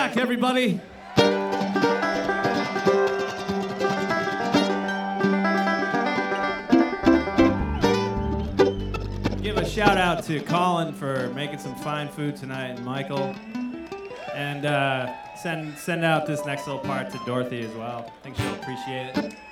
back, everybody. Give a shout out to Colin for making some fine food tonight, and Michael. And send out this next little part to Dorothy as well. I think she'll appreciate it.